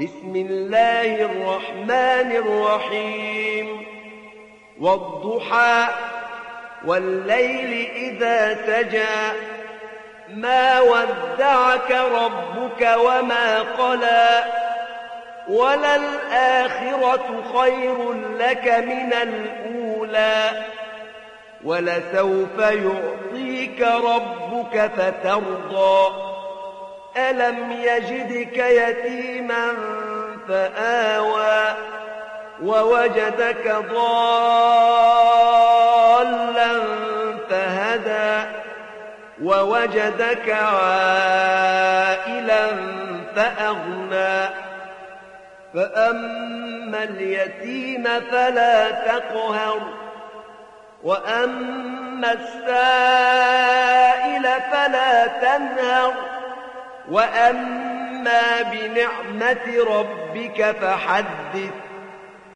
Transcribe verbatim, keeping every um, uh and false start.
بسم الله الرحمن الرحيم والضحى والليل إذا سجى ما ودعك ربك وما قلى وللآخرة خير لك من الأولى ولسوف يعطيك ربك فترضى ألم يجدك يتيما فآوى ووجدك ضالا فهدى ووجدك عائلا فأغنى فأما اليتيم فلا تقهر وأما السائل فلا تنهر وأما بنعمة ربك فحدث